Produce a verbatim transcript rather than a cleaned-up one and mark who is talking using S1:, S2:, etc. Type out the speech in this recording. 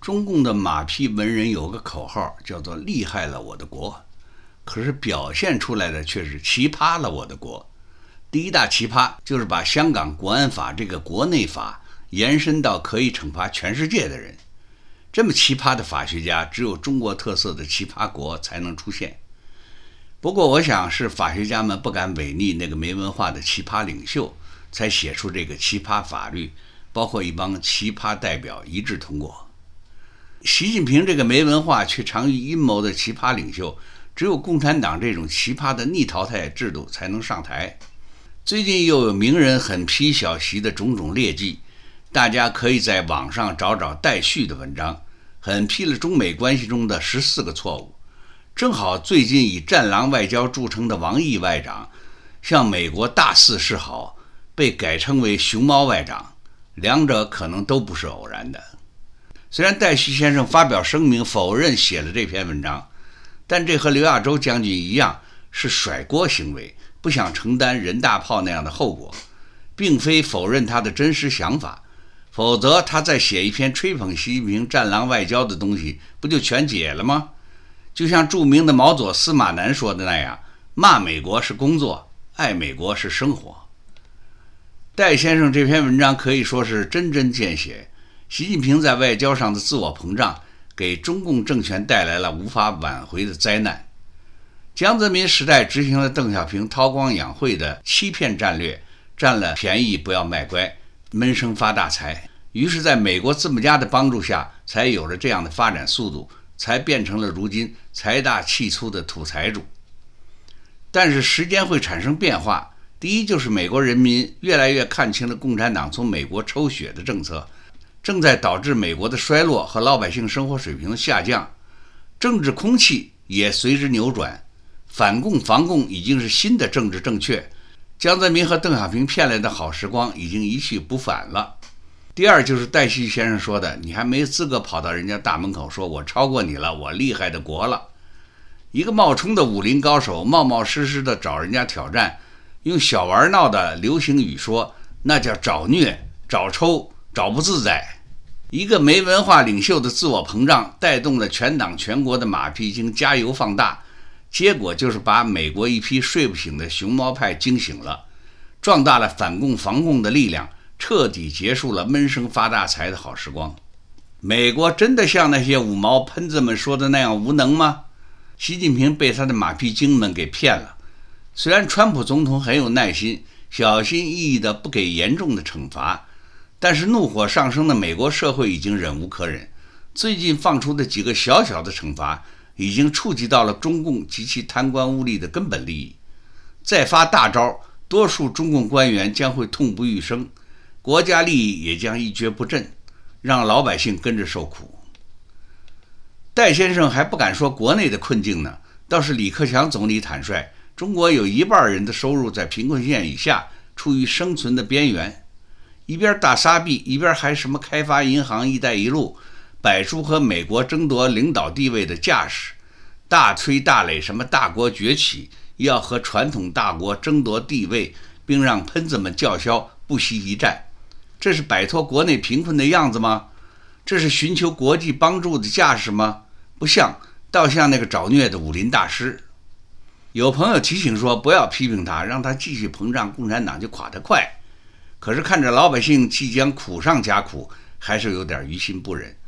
S1: 中共的马屁文人有个口号叫做厉害了我的国，可是表现出来的却是奇葩了我的国。第一大奇葩就是把香港国安法这个国内法延伸到可以惩罚全世界的人。这么奇葩的法学家，只有中国特色的奇葩国才能出现。不过我想是法学家们不敢违逆那个没文化的奇葩领袖，才写出这个奇葩法律，包括一帮奇葩代表一致通过。习近平这个没文化却常于阴谋的奇葩领袖，只有共产党这种奇葩的逆淘汰制度才能上台。最近又有名人狠批小习的种种劣迹，大家可以在网上找找戴旭的文章，狠批了中美关系中的十四个错误。正好最近以战狼外交著称的王毅外长向美国大肆示好，被改称为熊猫外长，两者可能都不是偶然的。虽然戴旭先生发表声明否认写了这篇文章，但这和刘亚洲将军一样是甩锅行为，不想承担人大炮那样的后果，并非否认他的真实想法，否则他再写一篇吹捧习近平战狼外交的东西，不就全解了吗？就像著名的毛左司马南说的那样，骂美国是工作，爱美国是生活。戴先生这篇文章可以说是针针见血，习近平在外交上的自我膨胀，给中共政权带来了无法挽回的灾难。江泽民时代执行了邓小平韬光养晦的欺骗战略，占了便宜不要卖乖，闷声发大财。于是在美国资本家的帮助下，才有了这样的发展速度，才变成了如今财大气粗的土财主。但是时间会产生变化，第一就是美国人民越来越看清了共产党从美国抽血的政策，正在导致美国的衰落和老百姓生活水平的下降，政治空气也随之扭转，反共防共已经是新的政治正确，江泽民和邓小平骗来的好时光已经一去不返了。第二就是戴旭先生说的，你还没资格跑到人家大门口说我超过你了，我厉害的国了。一个冒充的武林高手冒冒失失的找人家挑战，用小玩闹的流行语说，那叫找虐、找抽、找不自在。一个没文化领袖的自我膨胀，带动了全党全国的马屁精加油放大，结果就是把美国一批睡不醒的熊猫派惊醒了，壮大了反共防共的力量，彻底结束了闷声发大财的好时光。美国真的像那些五毛喷子们说的那样无能吗？习近平被他的马屁精们给骗了。虽然川普总统很有耐心，小心翼翼的不给严重的惩罚，但是怒火上升的美国社会已经忍无可忍。最近放出的几个小小的惩罚，已经触及到了中共及其贪官污吏的根本利益。再发大招，多数中共官员将会痛不欲生，国家利益也将一蹶不振，让老百姓跟着受苦。戴先生还不敢说国内的困境呢，倒是李克强总理坦率，中国有一半人的收入在贫困线以下，处于生存的边缘。一边大撒币，一边还什么开发银行、一带一路，摆出和美国争夺领导地位的架势，大吹大擂什么大国崛起，要和传统大国争夺地位，并让喷子们叫嚣不惜一战。这是摆脱国内贫困的样子吗？这是寻求国际帮助的架势吗？不像，倒像那个找虐的武林大师。有朋友提醒说，不要批评他，让他继续膨胀，共产党就垮得快。可是看着老百姓即将苦上加苦，还是有点于心不忍。